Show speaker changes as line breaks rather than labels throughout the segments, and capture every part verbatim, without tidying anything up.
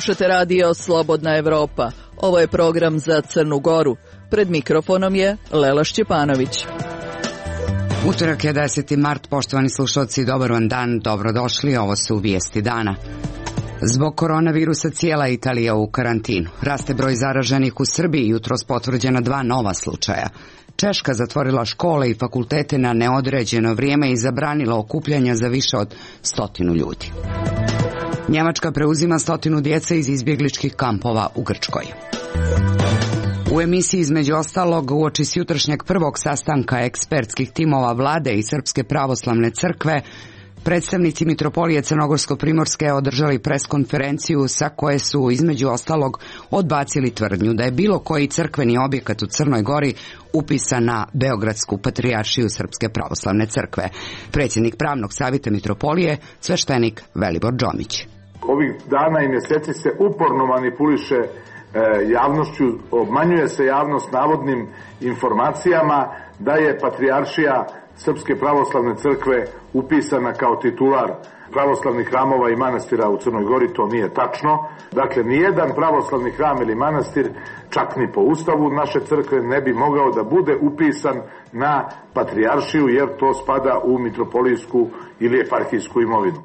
Slušate radio Slobodna Evropa. Ovo je program za Crnu Goru. Pred mikrofonom je Lela Šćepanović.
Utorak je deseti mart, poštovani slušalci, dobar vam dan, dobrodošli, ovo su vijesti dana. Zbog koronavirusa cijela Italija u karantinu. Raste broj zaraženih u Srbiji, jutros potvrđena dva nova slučaja. Češka zatvorila škole i fakultete na neodređeno vrijeme i zabranila okupljanja za više od stotinu ljudi. Njemačka preuzima stotinu djece iz izbjegličkih kampova u Grčkoj. U emisiji između ostalog uoči s jutrošnjeg prvog sastanka ekspertskih timova vlade i Srpske pravoslavne crkve, predstavnici Mitropolije Crnogorsko-Primorske održali preskonferenciju sa koje su između ostalog odbacili tvrdnju da je bilo koji crkveni objekat u Crnoj Gori upisan na Beogradsku patrijaršiju Srpske pravoslavne crkve. Predsjednik pravnog savjeta Mitropolije, sveštenik Velibor Đomić.
Ovih dana i mjeseci se uporno manipuliše javnošću, obmanjuje se javnost navodnim informacijama da je patrijaršija Srpske pravoslavne crkve upisana kao titular pravoslavnih hramova i manastira u Crnoj Gori. To nije tačno. Dakle, nijedan pravoslavni hram ili manastir, čak ni po ustavu naše crkve, ne bi mogao da bude upisan na patrijaršiju, jer to spada u mitropolijsku ili eparhijsku imovinu.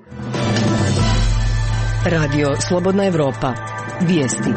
Radio Slobodna Evropa. Vijesti.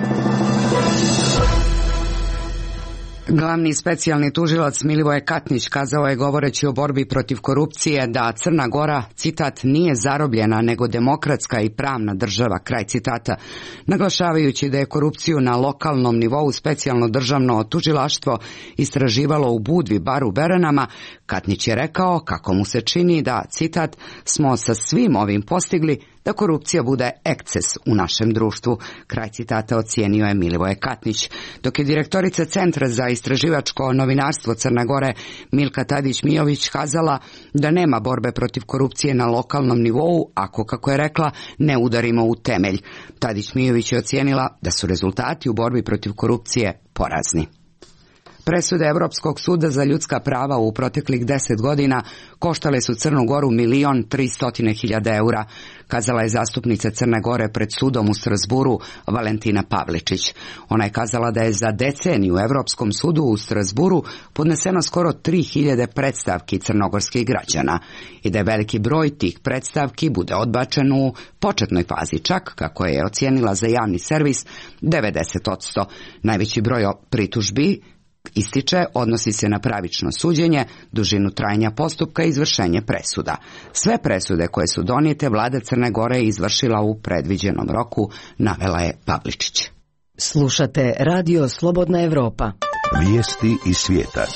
Glavni specijalni tužilac Milivoje Katnić kazao je, govoreći o borbi protiv korupcije, da Crna Gora, citat, nije zarobljena nego demokratska i pravna država, kraj citata. Naglašavajući da je korupciju na lokalnom nivou specijalno državno tužilaštvo istraživalo u Budvi, baru Beranama, Katnić je rekao kako mu se čini da, citat, smo sa svim ovim postigli da korupcija bude eksces u našem društvu, kraj citata ocijenio je Milivoje Katnić. Dok je direktorica Centra za istraživačko novinarstvo Crne Gore Milka Tadić-Mijović kazala da nema borbe protiv korupcije na lokalnom nivou ako, kako je rekla, ne udarimo u temelj. Tadić-Mijović je ocijenila da su rezultati u borbi protiv korupcije porazni. Presude Europskog suda za ljudska prava u proteklih deset godina koštale su Crnu Goru milion tristotine hiljada eura, kazala je zastupnica Crne Gore pred sudom u Strasburu Valentina Pavličić. Ona je kazala da je za deceniju u Europskom sudu u Strasburu podneseno skoro tri hiljade predstavki crnogorskih građana i da je veliki broj tih predstavki bude odbačen u početnoj fazi, čak, kako je ocijenila za javni servis, devedeset posto. Najveći broj pritužbi, ističe, odnosi se na pravično suđenje, dužinu trajanja postupka i izvršenje presuda. Sve presude koje su donijete vlada Crne Gore je izvršila u predviđenom roku, navela je Pavličić.
Slušate radio Slobodna Evropa.
Vijesti iz svijeta.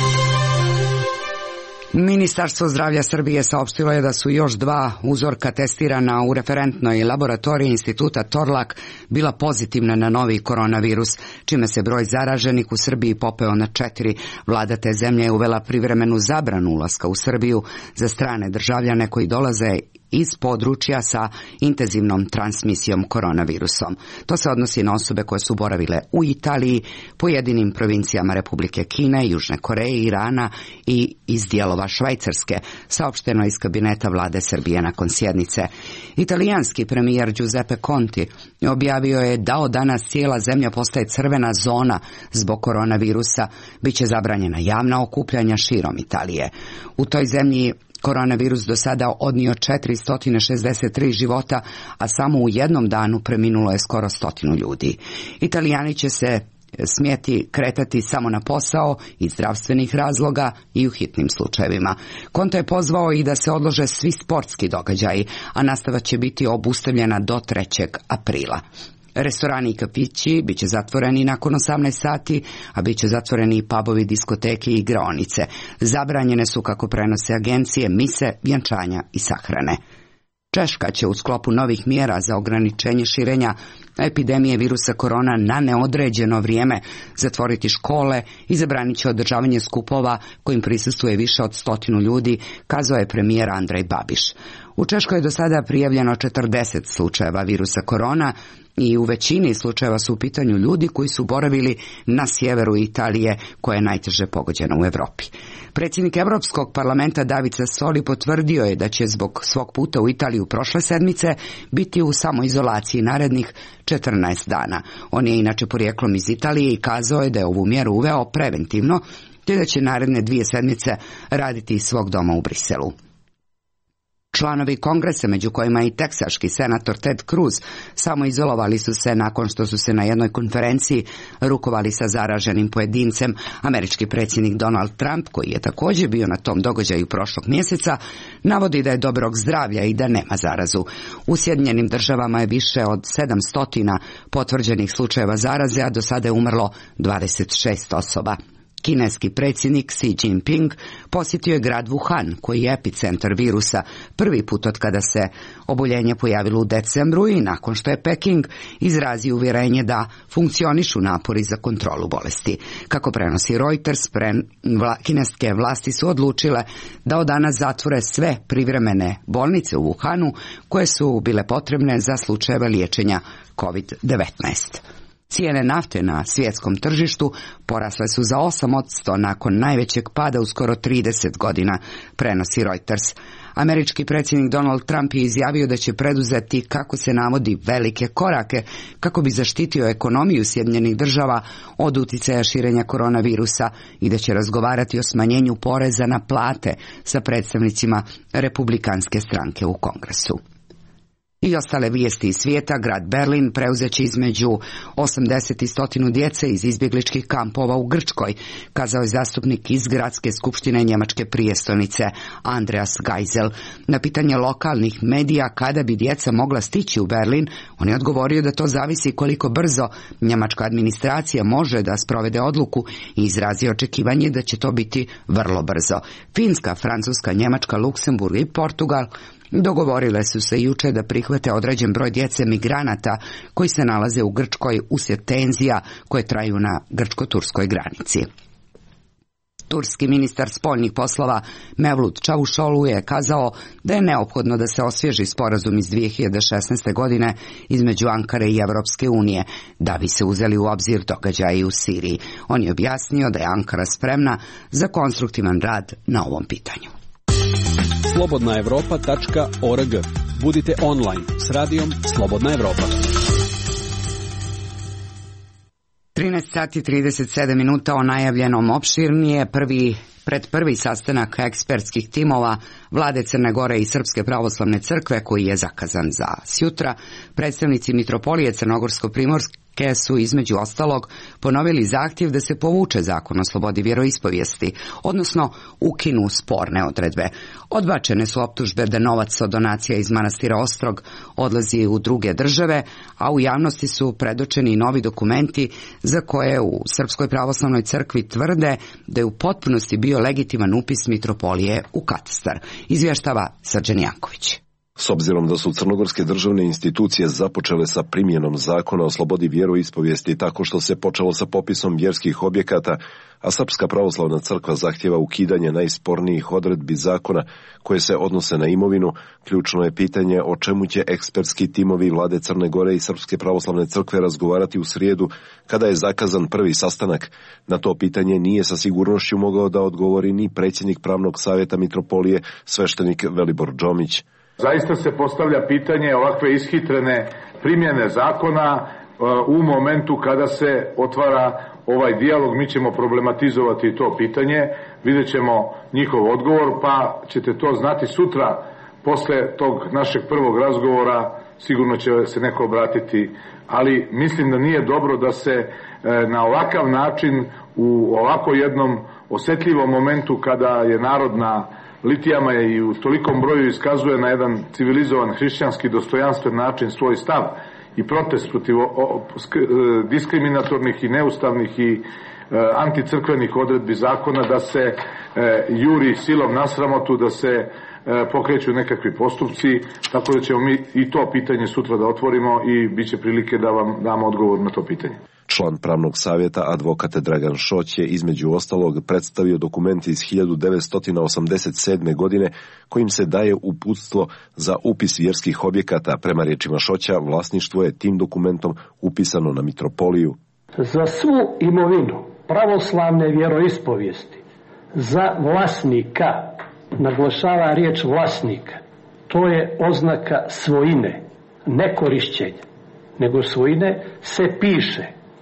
Ministarstvo zdravlja Srbije saopštilo je da su još dva uzorka testirana u referentnoj laboratoriji Instituta Torlak bila pozitivna na novi koronavirus, čime se broj zaraženih u Srbiji popeo na četiri. Vlada te zemlje je uvela privremenu zabranu ulaska u Srbiju za strane državljane koji dolaze iz područja sa intenzivnom transmisijom koronavirusom. To se odnosi na osobe koje su boravile u Italiji, pojedinim provincijama Republike Kine, Južne Koreje, Irana i iz dijelova Švajcarske, saopšteno iz kabineta vlade Srbije nakon sjednice. Italijanski premijer Giuseppe Conte objavio je da od danas cijela zemlja postaje crvena zona zbog koronavirusa, biće zabranjena javna okupljanja širom Italije. U toj zemlji koronavirus do sada odnio četiristo šezdeset tri života, a samo u jednom danu preminulo je skoro stotinu ljudi. Italijani će se smjeti kretati samo na posao iz zdravstvenih razloga i u hitnim slučajevima. Conte je pozvao i da se odlože svi sportski događaji, a nastava će biti obustavljena do trećeg aprila. Restorani i kafići bit će zatvoreni nakon osamnaest sati, a bit će zatvoreni i pubovi, diskoteke i igraonice. Zabranjene su, kako prenose agencije, mise, vjenčanja i sahrane. Češka će u sklopu novih mjera za ograničenje širenja epidemije virusa korona na neodređeno vrijeme zatvoriti škole i zabranit će održavanje skupova kojim prisustvuje više od stotinu ljudi, kazao je premijer Andrej Babiš. U Češkoj je do sada prijavljeno četrdeset slučajeva virusa korona i u većini slučajeva su u pitanju ljudi koji su boravili na sjeveru Italije, koja je najteže pogođena u Evropi. Predsjednik Europskog parlamenta David Sassoli potvrdio je da će zbog svog puta u Italiju prošle sedmice biti u samoizolaciji narednih četrnaest dana. On je inače porijeklom iz Italije i kazao je da je ovu mjeru uveo preventivno, te da će naredne dvije sedmice raditi iz svog doma u Briselu. Članovi kongresa, među kojima i teksaški senator Ted Cruz, samoizolovali su se nakon što su se na jednoj konferenciji rukovali sa zaraženim pojedincem. Američki predsjednik Donald Trump, koji je također bio na tom događaju prošlog mjeseca, navodi da je dobrog zdravlja i da nema zarazu. U Sjedinjenim državama je više od sedamsto potvrđenih slučajeva zaraze, a do sada je umrlo dvadeset šest osoba. Kineski predsjednik Xi Jinping posjetio je grad Wuhan, koji je epicentar virusa, prvi put od kada se oboljenje pojavilo u decembru i nakon što je Peking izrazio uvjerenje da funkcionišu napori za kontrolu bolesti. Kako prenosi Reuters, pre, vla, kineske vlasti su odlučile da od danas zatvore sve privremene bolnice u Wuhanu koje su bile potrebne za slučajeve liječenja kovid devetnaest. Cijene nafte na svjetskom tržištu porasle su za osam posto nakon najvećeg pada u skoro trideset godina, prenosi Reuters. Američki predsjednik Donald Trump je izjavio da će preduzeti, kako se navodi, velike korake kako bi zaštitio ekonomiju Sjedinjenih država od uticaja širenja koronavirusa i da će razgovarati o smanjenju poreza na plate sa predstavnicima Republikanske stranke u Kongresu. I ostale vijesti iz svijeta. Grad Berlin preuzeće između osamdeset i sto djece iz izbjegličkih kampova u Grčkoj, kazao je zastupnik iz Gradske skupštine njemačke prijestolnice Andreas Geisel. Na pitanje lokalnih medija kada bi djeca mogla stići u Berlin, on je odgovorio da to zavisi koliko brzo njemačka administracija može da sprovede odluku i izrazio očekivanje da će to biti vrlo brzo. Finska, Francuska, Njemačka, Luksemburg i Portugal dogovorile su se jučer da prihvate određen broj djece migranata koji se nalaze u Grčkoj uslijed tenzija koje traju na grčko-turskoj granici. Turski ministar spoljnih poslova Mevlut Čavuşoğlu je kazao da je neophodno da se osvježi sporazum iz dvije hiljade šesnaeste. godine između Ankare i Europske unije, da bi se uzeli u obzir događaji u Siriji. On je objasnio da je Ankara spremna za konstruktivan rad na ovom pitanju.
slobodna evropa tačka org. Budite online s radijom Slobodna Evropa.
trinaest sati i trideset sedam minuta o najavljenom opširnije prvi pred prvi sastanak ekspertskih timova Vlade Crne Gore i Srpske pravoslavne crkve koji je zakazan za sjutra. Predstavnici Mitropolije Crnogorsko-Primorske su između ostalog ponovili zahtjev da se povuče zakon o slobodi vjeroispovijesti, odnosno ukinu sporne odredbe. Odbačene su optužbe da novac od donacija iz manastira Ostrog odlazi u druge države, a u javnosti su predočeni i novi dokumenti za koje u Srpskoj pravoslavnoj crkvi tvrde da je u potpunosti bio legitiman upis Mitropolije u katastar. Izvještava Srđan Janković.
S obzirom da su crnogorske državne institucije započele sa primjenom zakona o slobodi vjeroispovijesti tako što se počelo sa popisom vjerskih objekata, a Srpska pravoslavna crkva zahtjeva ukidanje najspornijih odredbi zakona koje se odnose na imovinu, ključno je pitanje o čemu će ekspertski timovi Vlade Crne Gore i Srpske pravoslavne crkve razgovarati u srijedu, kada je zakazan prvi sastanak. Na to pitanje nije sa sigurnošću mogao da odgovori ni predsjednik pravnog savjeta Mitropolije, sveštenik Velibor Džomić.
Zaista se postavlja pitanje ovakve ishitrene primjene zakona u momentu kada se otvara ovaj dijalog. Mi ćemo problematizovati to pitanje, vidjet ćemo njihov odgovor, pa ćete to znati sutra. Posle tog našeg prvog razgovora sigurno će se neko obratiti, ali mislim da nije dobro da se na ovakav način u ovako jednom osjetljivom momentu kada je narod na litijama je i u tolikom broju iskazuje na jedan civilizovan, hrišćanski, dostojanstven način svoj stav i protest protiv diskriminatornih i neustavnih i e, anticrkvenih odredbi zakona, da se e, juri silom na sramotu, da se e, pokreću nekakvi postupci, tako da ćemo mi i to pitanje sutra da otvorimo i bit će prilike da vam damo odgovor na to pitanje.
Član pravnog savjeta advokat Dragan Šoć je između ostalog predstavio dokument iz hiljadu devetsto osamdeset sedme. godine kojim se daje uputstvo za upis vjerskih objekata. Prema riječima Šoća, vlasništvo je tim dokumentom upisano na mitropoliju.
Za svu imovinu pravoslavne vjeroispovijesti, za vlasnika, naglašava riječ vlasnika, to je oznaka svojine, ne korišćenja, nego svojine, se piše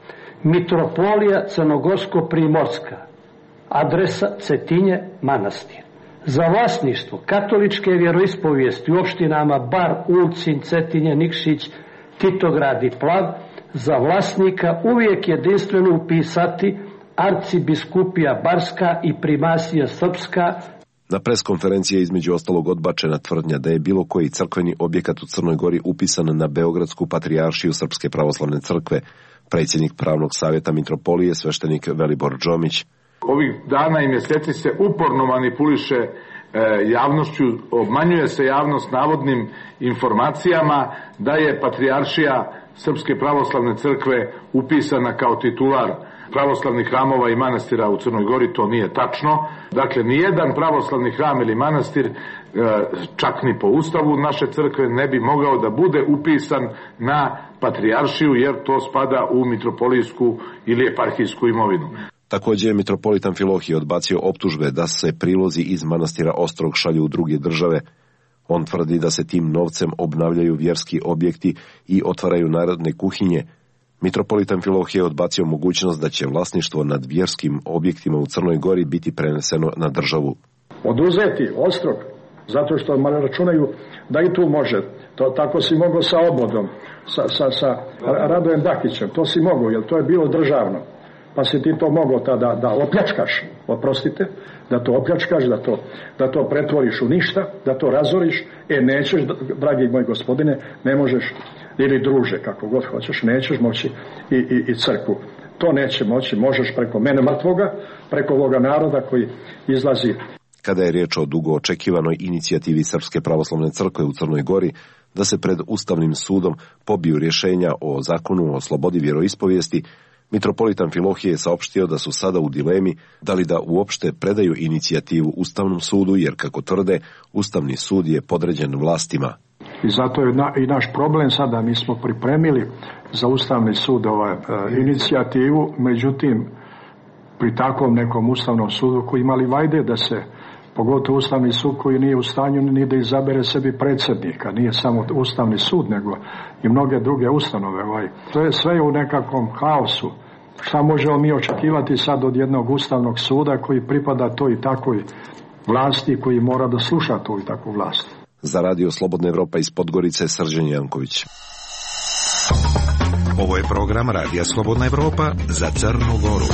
Mitropolija Crnogorsko-Primorska, adresa Cetinje, manastir. Za vlasništvo katoličke vjeroispovijesti u opštinama Bar, Ulcinj, Cetinje, Nikšić, Titograd i Plav, za vlasnika uvijek jedinstveno upisati Arcibiskupija Barska i Primasija Srpska.
Na preskonferenciji je između ostalog odbačena tvrdnja da je bilo koji crkveni objekat u Crnoj Gori upisan na Beogradsku patrijaršiju Srpske pravoslavne crkve. Predsjednik pravnog savjeta mitropolije, sveštenik Velibor Džomić.
Ovih dana i mjeseci se uporno manipuliše e, javnošću, obmanjuje se javnost navodnim informacijama da je patrijaršija Srpske pravoslavne crkve upisana kao titular pravoslavnih hramova i manastira u Crnoj Gori. To nije tačno. Dakle, nijedan pravoslavni hram ili manastir, čak ni po ustavu naše crkve, ne bi mogao da bude upisan na patrijaršiju, jer to spada u mitropolijsku ili eparhijsku imovinu.
Također je mitropolit Amfilohije odbacio optužbe da se prilozi iz manastira Ostrog šalju u druge države. On tvrdi da se tim novcem obnavljaju vjerski objekti i otvaraju narodne kuhinje. Mitropolit Amfilohije odbacio mogućnost da će vlasništvo nad vjerskim objektima u Crnoj Gori biti preneseno na državu.
Oduzeti Ostrog, zato što računaju da i tu može. To, tako si mogao sa Obodom, sa, sa, sa Radojem Dakićem, to si mogao, jer to je bilo državno. Pa si ti to mogao tada da opljačkaš, oprostite, da to opljačkaš, da to, da to pretvoriš u ništa, da to razoriš. E, nećeš, dragi moj gospodine, ne možeš, ili druže, kako god hoćeš, nećeš moći i, i, i crkvu. To neće moći, možeš preko mene mrtvoga, preko ovoga naroda koji izlazi.
Kada je riječ o dugo očekivanoj inicijativi Srpske pravoslavne crkve u Crnoj Gori da se pred Ustavnim sudom pobiju rješenja o zakonu o slobodi vjeroispovijesti, mitropolit Amfilohije je saopštio da su sada u dilemi da li da uopšte predaju inicijativu Ustavnom sudu, jer kako tvrde, Ustavni sud je podređen vlastima.
I zato je na, i naš problem sada, mi smo pripremili za Ustavni sud ovaj, e, inicijativu, međutim, pri takvom nekom Ustavnom sudu koji imali vajde da se, pogotovo Ustavni sud koji nije u stanju ni da izabere sebi predsjednika, nije samo Ustavni sud, nego i mnoge druge ustanove. Ovaj. To je sve u nekakvom haosu. Šta možemo mi očekivati sad od jednog Ustavnog suda koji pripada toj i takvoj vlasti, koji mora da sluša tu i takvu vlast?
Za Radio Slobodna Evropa iz Podgorice, Srđan Janković.
Ovo je program Radija Slobodna Evropa za Crnu Goru.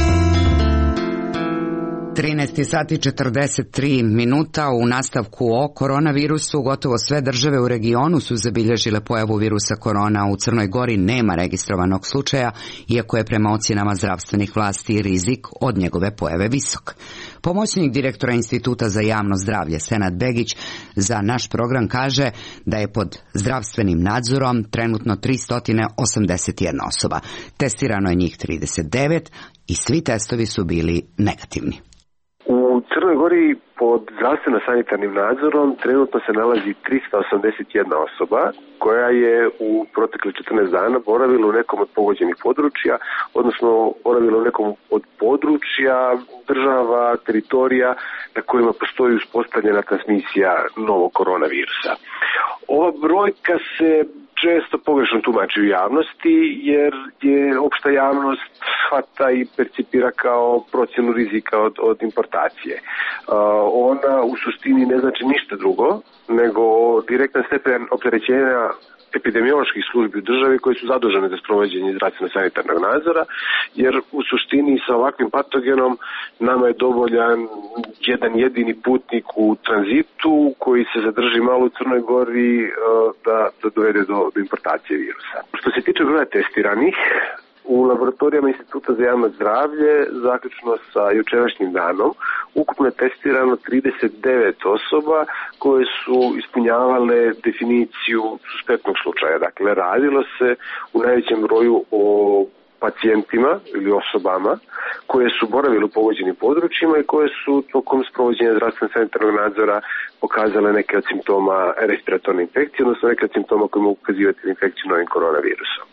trinaest sati četrdeset tri minuta. U nastavku o koronavirusu, gotovo sve države u regionu su zabilježile pojavu virusa korona. U Crnoj Gori nema registrovanog slučaja, iako je prema ocjenama zdravstvenih vlasti rizik od njegove pojave visok. Pomoćnik direktora Instituta za javno zdravlje Senad Begić za naš program kaže da je pod zdravstvenim nadzorom trenutno tristo osamdeset jedna osoba. Testirano je njih trideset devet i svi testovi su bili negativni.
U Crnoj Gori pod zdravstveno-sanitarnim nadzorom trenutno se nalazi tristo osamdeset jedna osoba koja je u proteklih četrnaest dana boravila u nekom od pogođenih područja, odnosno boravila u nekom od područja, država, teritorija na kojima postoji uspostavljena transmisija novog koronavirusa. Ova brojka se često pogrešno tumači u javnosti, jer je opšta javnost shvata i percipira kao procjenu rizika od, od importacije. Uh, ona u suštini ne znači ništa drugo, nego direktan stepen opterećenja epidemioloških službi u državi koji su zadužene za sprovođenje zdravstveno-sanitarnog nadzora, jer u suštini sa ovakvim patogenom nama je dovoljan jedan jedini putnik u tranzitu koji se zadrži malo u Crnoj Gori da, da dovede do, do importacije virusa. Što se tiče broja testiranih, u laboratorijama Instituta za javno zdravlje, zaključno sa jučerašnjim danom, ukupno je testirano trideset devet osoba koje su ispunjavale definiciju suspektnog slučaja. Dakle, radilo se u najvećem broju o pacijentima ili osobama koje su boravile u pogođenim područjima i koje su tokom sprovođenja zdravstvenog sanitarnog nadzora pokazale neke od simptoma respiratorne infekcije, odnosno neke od simptoma koji mogu ukazivati na infekciju novim koronavirusom.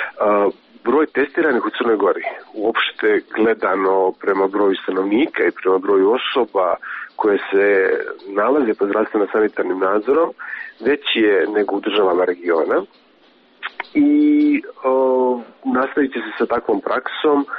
Broj testiranih u Crnoj Gori, uopšte gledano prema broju stanovnika i prema broju osoba koje se nalaze pod zdravstveno-sanitarnim nadzorom, veći je nego u državama regiona i o, nastavit će se sa takvom praksom o,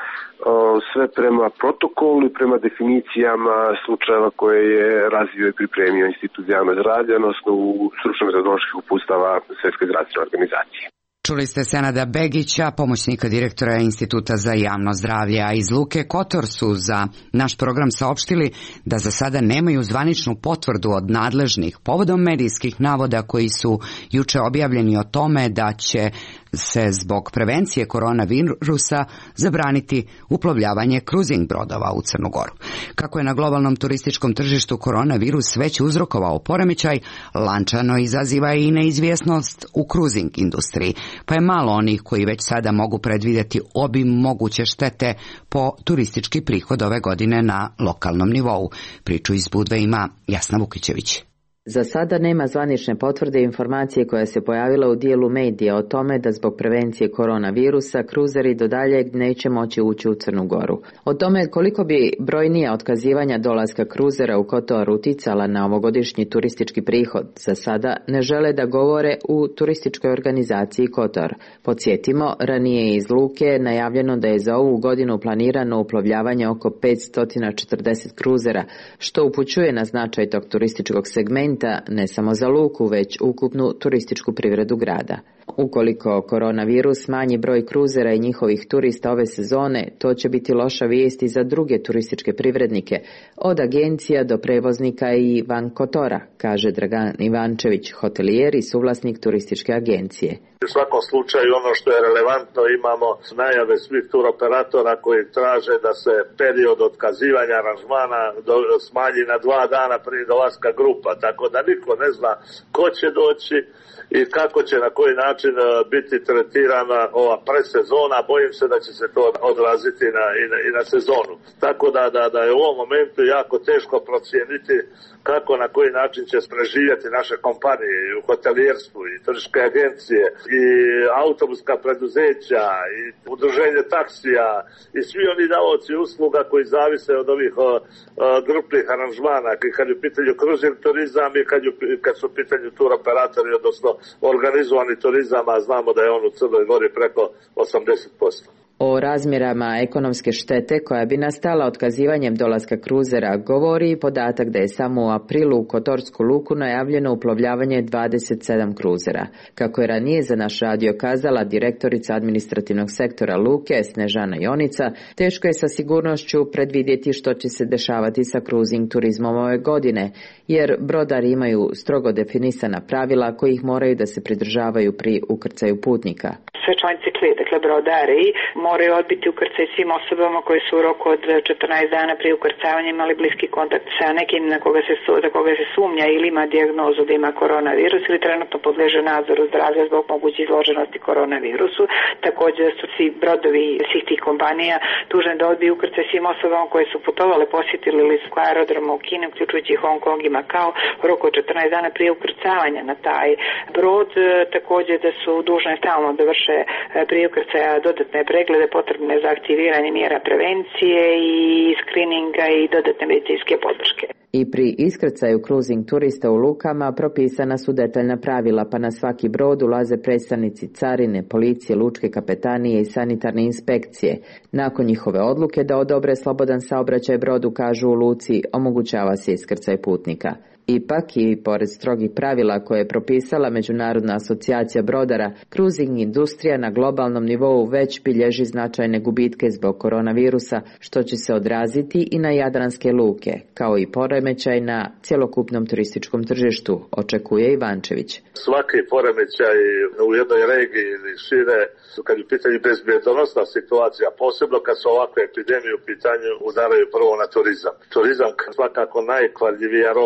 sve prema protokolu i prema definicijama slučajeva koje je razvio i pripremio Institut za javno zdravlje, odnosno u stručno-metodoloških uputstava Svjetske zdravstvene organizacije.
Čuli ste Senada Begića, pomoćnika direktora Instituta za javno zdravlje, a iz Luke Kotor su za naš program saopštili da za sada nemaju zvaničnu potvrdu od nadležnih povodom medijskih navoda koji su juče objavljeni o tome da će se zbog prevencije koronavirusa zabraniti uplovljavanje kruzing brodova u Crnu Goru. Kako je na globalnom turističkom tržištu koronavirus već uzrokovao poremećaj, lančano izaziva i neizvjesnost u kruzing industriji, pa je malo onih koji već sada mogu predvidjeti obim moguće štete po turistički prihod ove godine na lokalnom nivou. Priču iz Budve ima Jasna Vukićević.
Za sada nema zvanične potvrde i informacije koja se pojavila u dijelu medija o tome da zbog prevencije koronavirusa kruzeri do daljeg neće moći ući u Crnu Goru. O tome koliko bi brojnija otkazivanja dolaska kruzera u Kotor uticala na ovogodišnji turistički prihod, za sada ne žele da govore u turističkoj organizaciji Kotor. Podsjetimo, ranije iz Luke najavljeno da je za ovu godinu planirano uplovljavanje oko petsto četrdeset kruzera, što upućuje na značaj tog turističkog segmenta ne samo za Luku, već ukupnu turističku privredu grada. Ukoliko koronavirus smanji broj kruzera i njihovih turista ove sezone, to će biti loša vijest i za druge turističke privrednike, od agencija do prevoznika i van Kotora, kaže Dragan Ivančević, hotelijer i suvlasnik turističke agencije.
U svakom slučaju ono što je relevantno, imamo najave svih turoperatora koji traže da se period otkazivanja aranžmana do, smanji na dva dana prije dolaska grupa, tako da niko ne zna ko će doći i kako će na koji način biti tretirana ova presezona. Bojim se da će se to odraziti na, i, na, i na sezonu. Tako da, da, da je u ovom momentu jako teško procijeniti kako na koji način će preživjeti naše kompanije i u hotelijerstvu i turističke agencije i autobuska preduzeća i udruženje taksija i svi oni davaoci usluga koji zavise od ovih o, o, grupnih aranžmana, kad je u pitanju kruzing turizam i kad, ju, kad su u pitanju tur operatori, odnosno organizovani turizam, a znamo da je on u Crnoj Gori preko osamdeset posto.
O razmjerama ekonomske štete koja bi nastala otkazivanjem dolaska kruzera govori i podatak da je samo u aprilu u Kotorsku luku najavljeno uplovljavanje dvadeset sedam kruzera. Kako je ranije za naš radio kazala direktorica administrativnog sektora Luke Snežana Jonica, teško je sa sigurnošću predvidjeti što će se dešavati sa kruzing turizmom ove godine, jer brodari imaju strogo definisana pravila kojih moraju da se pridržavaju pri ukrcaju putnika.
Sve članice, dakle brodari, moraju odbiti ukrcaj svim osobama koje su u roku od četrnaest dana prije ukrcavanja imali bliski kontakt sa nekim na koga se, na koga se sumnja ili ima dijagnozu da ima koronavirus ili trenutno podleže nadzoru zdravlja zbog moguće izloženosti koronavirusu. Također su svi brodovi svih tih kompanija dužni da odbiju ukrcaj svim osobama koje su putovale, posjetili ili su aerodroma u Kini, uključujući Hong Kong i Makao, u roku od četrnaest dana prije ukrcavanja na taj brod. Također da su dužne stalno da vrše prije ukrcaja dodatne preglede potrebne za aktiviranje mjera prevencije i skrininga i dodatne medicinske podrške.
I pri iskrcaju kruzing turista u lukama propisana su detaljna pravila, pa na svaki brod ulaze predstavnici carine, policije, lučke kapetanije i sanitarne inspekcije. Nakon njihove odluke da odobre slobodan saobraćaj brodu, kažu u luci, omogućava se iskrcaj putnika. Ipak i pored strogih pravila koje je propisala Međunarodna asocijacija brodara, kruzing industrija na globalnom nivou već bilježi značajne gubitke zbog koronavirusa, što će se odraziti i na jadranske luke, kao i poremećaj na cjelokupnom turističkom tržištu, očekuje Ivančević.
Svaki poremećaj u jednoj regiji ili šire, kad je u pitanju bezbjedonosna situacija, posebno kad su ovakve epidemije u pitanju, udaraju prvo na turizam. Turizam svakako najkvarljivija roba i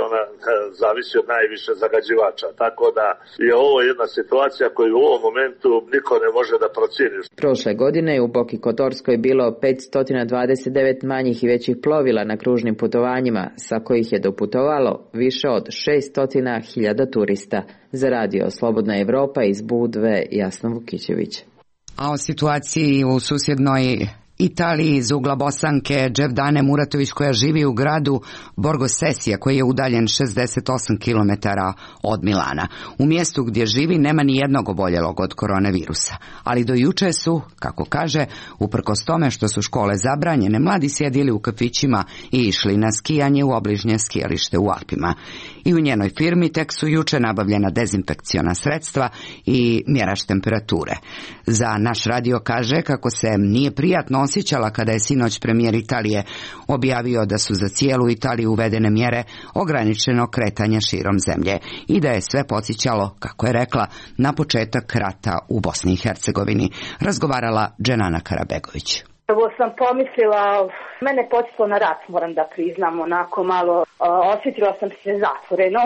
ona zavisi od najviše zagađivača. Tako da je ovo jedna situacija koju u ovom momentu niko ne može da procjeni.
Prošle godine u Boki Kotorskoj bilo petsto dvadeset devet manjih i većih plovila na kružnim putovanjima, sa kojih je doputovalo više od šesto hiljada turista. Za radio Slobodna Evropa iz Budve, Jasna Vukićević.
A o situaciji u susjednoj Italiji iz ugla Bosanke Dževdane Muratović, koja živi u gradu Borgo Sesija, koji je udaljen šezdeset osam kilometara od Milana. U mjestu gdje živi nema ni jednog oboljelog od koronavirusa, ali do juče su, kako kaže, uprkos tome što su škole zabranjene, mladi sjedili u kafićima i išli na skijanje u obližnje skijalište u Alpima. I u njenoj firmi tek su juče nabavljena dezinfekciona sredstva i mjerač temperature. Za naš radio kaže kako se nije prijatno osjećala kada je sinoć premijer Italije objavio da su za cijelu Italiju uvedene mjere ograničenog kretanja širom zemlje i da je sve podsjećalo, kako je rekla, na početak rata u Bosni i Hercegovini. Razgovarala Dženana Karabegović.
Prvo sam pomislila, mene podsjetilo na rat, moram da priznam, onako malo osjetila sam se zatvoreno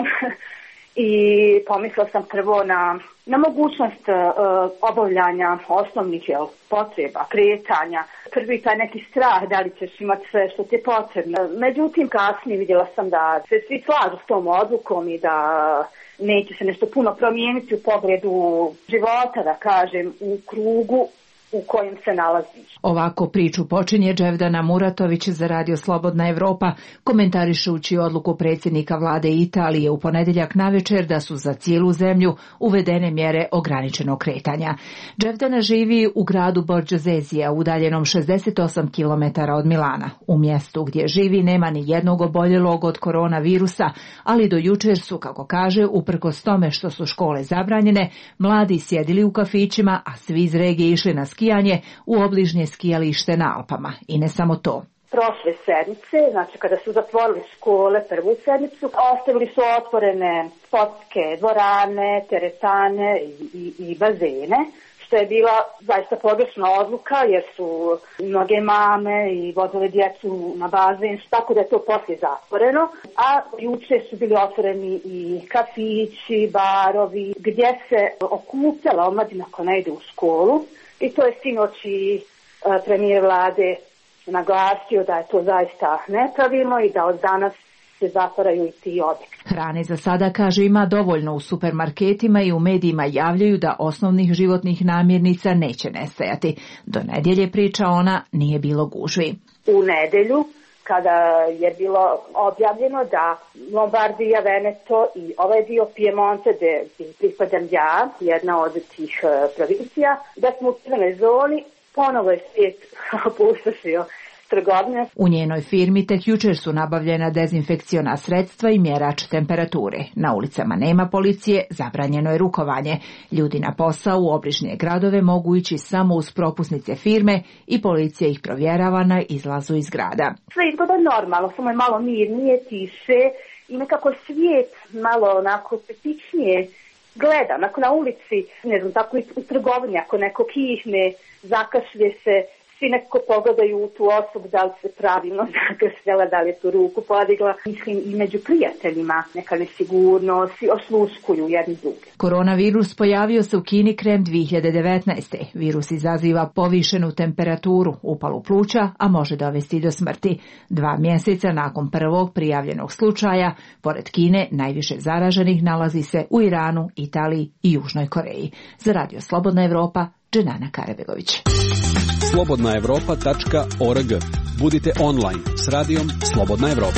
i pomislila sam prvo na, na mogućnost uh, obavljanja osnovnih jel, potreba, kretanja. Prvi taj neki strah da li ćeš imati sve što ti je potrebno. Međutim, kasnije vidjela sam da se svi slažu s tom odlukom i da neće se nešto puno promijeniti u pogledu života, da kažem, u krugu u kojem se nalaziš.
Ovako priču počinje Dževdana Muratović za radio Slobodna Evropa, komentarišući odluku predsjednika vlade Italije u ponedjeljak navečer da su za cijelu zemlju uvedene mjere ograničenog kretanja. Dževdana živi u gradu Borgo Sesija, udaljenom šezdeset osam kilometara od Milana. U mjestu gdje živi nema ni jednog oboljelog od koronavirusa, ali do jučer su, kako kaže, uprkos tome što su škole zabranjene, mladi sjedili u kafićima, a svi iz regije išli na skijanje u obližnje skijalište na Alpama. I ne samo to.
Prošle sedmice, znači kada su zatvorili škole prvu sedmicu, ostavili su otvorene sportske dvorane, teretane i, i, i bazene, što je bila zaista pogrešna odluka jer su mnoge mame i vozile djecu na bazen, tako da je to poslije zatvoreno. A juče su bili otvoreni i kafići, barovi, gdje se okupljala omladina koja ne ide u školu. I to je sinoć i premijer vlade naglasio da je to zaista nepravilno i da od danas se zatvaraju i ti objekti.
Hrane za sada, kaže, ima dovoljno u supermarketima i u medijima javljaju da osnovnih životnih namirnica neće nestajati. Do nedjelje, priča ona, nije bilo gužvi.
U nedjelju, kada je bilo objavljeno da Lombardija, Veneto i ovaj dio Piemonte, gdje pripadam ja, jedna od tih uh, provincija, da smo u crvenoj zoni, ponovo je svijet opustošio trgovine.
U njenoj firmi tek jučer su nabavljena dezinfekciona sredstva i mjerač temperature. Na ulicama nema policije, zabranjeno je rukovanje. Ljudi na posao u obližnje gradove mogu ići samo uz propusnice firme i policija ih provjerava na izlazu iz grada.
Sve izgleda normalno, samo je malo mirnije, tiše i nekako svijet malo onako petičnije gleda. Onako na ulici, ne znam, tako i u trgovini, ako neko kihne, zakašlje se, svi nekako pogledaju u tu osobu da li se pravilno zakašljala, da li je tu ruku podigla. Mislim i među prijateljima neka nesigurnost, svi osluškuju jedni druge.
Koronavirus pojavio se u Kini krajem dvije hiljade devetnaeste. Virus izaziva povišenu temperaturu, upalu pluća, a može dovesti do smrti. Dva mjeseca nakon prvog prijavljenog slučaja, pored Kine, najviše zaraženih nalazi se u Iranu, Italiji i Južnoj Koreji. Za radio Slobodna Evropa, Dženana Karabegović.
slobodna evropa tačka org. Budite online s radijom Slobodna Evropa.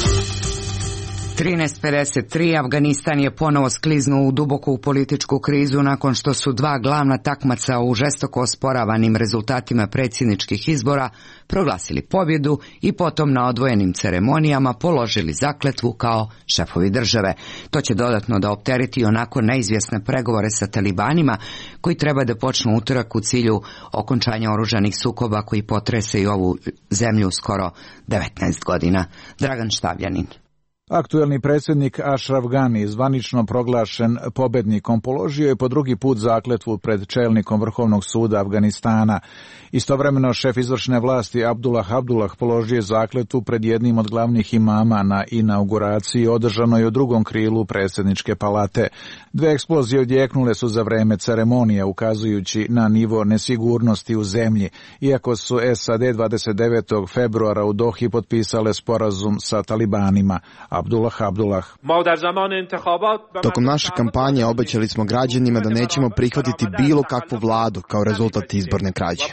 trinaest pedeset tri Afganistan je ponovo skliznuo u duboku političku krizu nakon što su dva glavna takmaca u žestoko osporavanim rezultatima predsjedničkih izbora proglasili pobjedu i potom na odvojenim ceremonijama položili zakletvu kao šefovi države. To će dodatno da optereti onako neizvjesne pregovore sa talibanima koji treba da počnu utorak u cilju okončanja oružanih sukoba koji potresaju ovu zemlju skoro devetnaest godina. Dragan Štavljanin.
Aktuelni predsjednik Ashraf Ghani, zvanično proglašen pobednikom, položio je po drugi put zakletvu pred čelnikom Vrhovnog suda Afganistana. Istovremeno šef izvršne vlasti Abdullah Abdullah položio je zakletvu pred jednim od glavnih imama na inauguraciji održanoj u drugom krilu predsjedničke palate. Dve eksplozije odjeknule su za vreme ceremonije, ukazujući na nivo nesigurnosti u zemlji, iako su S A D dvadeset devetog februara u Dohi potpisale sporazum sa talibanima. Abdullah Abdullah.
Tokom naše kampanje obećali smo građanima da nećemo prihvatiti bilo kakvu vladu kao rezultat izborne krađe.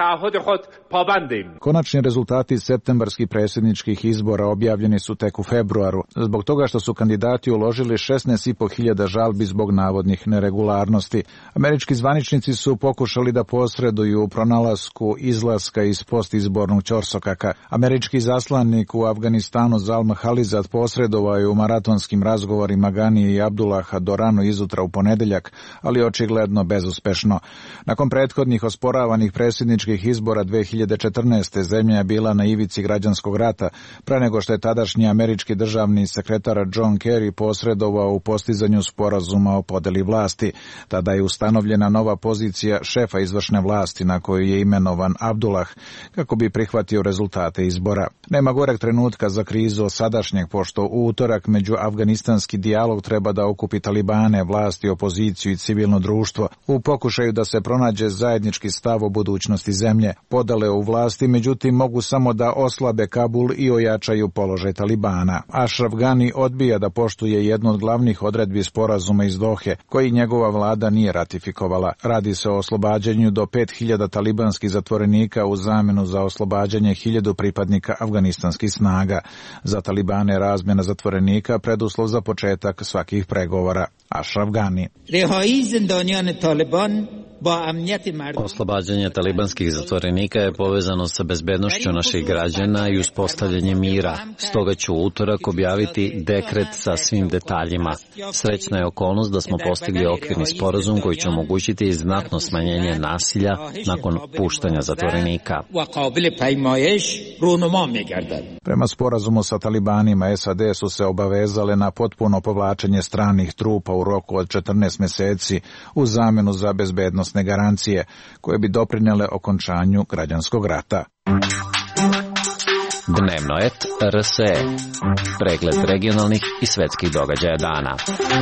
Konačni rezultati septembarskih predsjedničkih izbora objavljeni su tek u februaru, zbog toga što su kandidati uložili šesnaest i po hiljada žalbi zbog navodnih neregularnosti. Američki zvaničnici su pokušali da posreduju u pronalasku izlaska iz postizbornog ćorsokaka. Američki zaslanik u Afganistanu Zalma Halizad posredovao je u maratonskim razgovorima Ganije i Abdullaha do rano izutra u ponedeljak, ali očigledno bezuspešno. Nakon prethodnih osporavanih predsjedničkih izbora dve hiljade četrnaeste. zemlja je bila na ivici građanskog rata, pre nego što je tadašnji američki državni sekretar John Kerry posredovao u postizanju sporazuma o podeli vlasti. Tada je ustanovljena nova pozicija šefa izvršne vlasti na koju je imenovan Abdullah, kako bi prihvatio rezultate izbora. Nema goreg trenutka za krizu sadašnjeg, pošto u utorak među afganistanski dijalog treba da okupi talibane, vlasti, opoziciju i civilno društvo u pokušaju da se pronađe zajednički stav o budućnosti zemlje. Podele u vlasti, međutim, mogu samo da oslabe Kabul i ojačaju položaj talibana. Ashraf Ghani odbija da poštuje jednu od glavnih odredbi sporazuma iz Dohe, koji njegova vlada nije ratifikovala. Radi se o oslobađanju do pet hiljada talibanskih zatvorenika u zamenu za oslobađanje hiljadu pripadnika afganistanskih snaga. Za talibane razmjena zatvorenika preduslov za početak svakih pregovora. Ashraf Ghani.
Oslobađanje talibanskih zatvorenika je povezano sa bezbednošću naših građana i uspostavljanjem mira. Stoga ću u utorak objaviti dekret sa svim detaljima. Srećna je okolnost da smo postigli okvirni sporazum koji će omogućiti znatno smanjenje nasilja nakon puštanja zatvorenika.
Prema sporazumu sa talibanima, S A D su se obavezale na potpuno povlačenje stranih trupa u roku od četrnaest meseci u zamenu za bezbednosne garancije koje bi doprinjele okončanju građanskog rata.
Dnevno et R S E. Pregled regionalnih i svetskih događaja dana.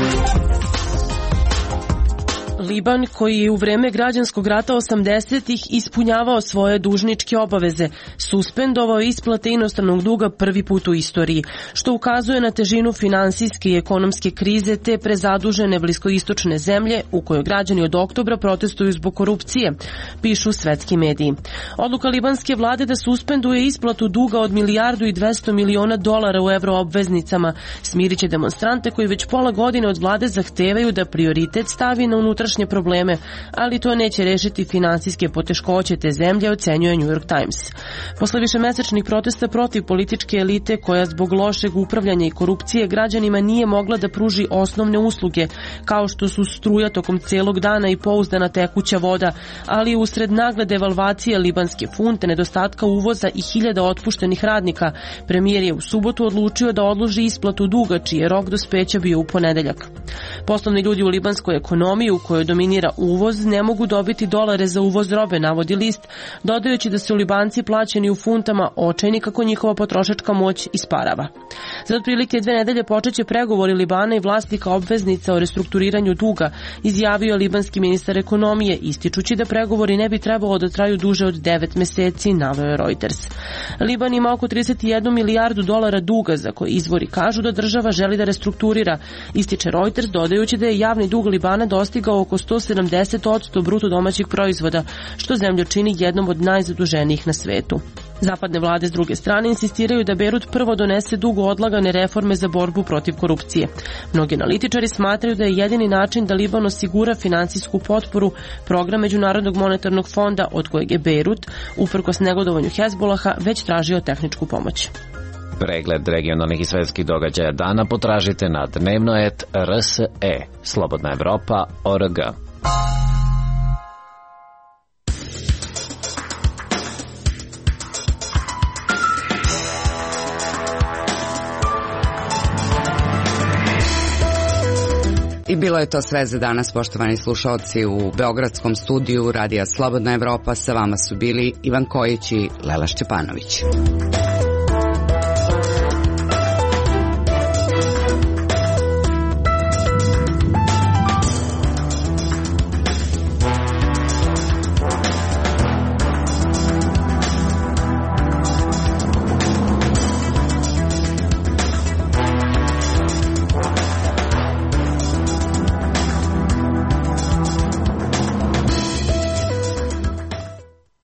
Liban, koji je u vreme građanskog rata osamdesetih ispunjavao svoje dužničke obaveze, suspendovao isplate inostranog duga prvi put u istoriji, što ukazuje na težinu finansijske i ekonomske krize te prezadužene bliskoistočne zemlje u kojoj građani od oktobra protestuju zbog korupcije, pišu svetski mediji. Odluka libanske vlade da suspenduje isplatu duga od milijardu i dvesta miliona dolara u evroobveznicama smiriće demonstrante koji već pola godine od vlade zahtevaju da prioritet stavi na unutrašnje probleme, ali to neće rešiti finansijske poteškoće te zemlje, ocenjuje New York Times. Posle višemesečnih protesta protiv političke elite koja zbog lošeg upravljanja i korupcije građanima nije mogla da pruži osnovne usluge, kao što su struja tokom celog dana i pouzdana tekuća voda, ali usred nagle devalvacije libanske funte, nedostatka uvoza i hiljada otpuštenih radnika, premijer je u subotu odlučio da odloži isplatu duga, čiji je rok dospeća bio u ponedeljak. Poslovni ljudi u libanskoj ekonomiji, u kojoj dominira uvoz, ne mogu dobiti dolare za uvoz robe, navodi list, dodajući da su Libanci plaćeni u funtama očajni kako njihova potrošačka moć isparava. Za otprilike dve nedelje počeće pregovori Libana i vlasnika obveznica o restrukturiranju duga, izjavio libanski ministar ekonomije, ističući da pregovori ne bi trebalo da traju duže od devet meseci, naveo je Reuters. Liban ima oko trideset jednu milijardu dolara duga za koje izvori kažu da država želi da restrukturira, ističe Reuters, dodajući da je javni dug Libana dostigao oko sto sedamdeset posto bruto domaćeg proizvoda, što zemlju čini jednom od najzaduženijih na svetu. Zapadne vlade s druge strane insistiraju da Berut prvo donese dugo odlagane reforme za borbu protiv korupcije. Mnogi analitičari smatraju da je jedini način da Liban osigura finansijsku potporu program Međunarodnog monetarnog fonda, od kojeg je Berut, uprkos negodovanju Hezbolaha, već tražio tehničku pomoć.
Pregled regionalnih i svetskih događaja dana potražite na dnevno et R S E. Slobodna Evropa, O R G.
I bilo je to sve za danas, poštovani slušalci. U beogradskom studiju Radija Slobodna Evropa sa vama su bili Ivan Kojić i Lela Šćepanović.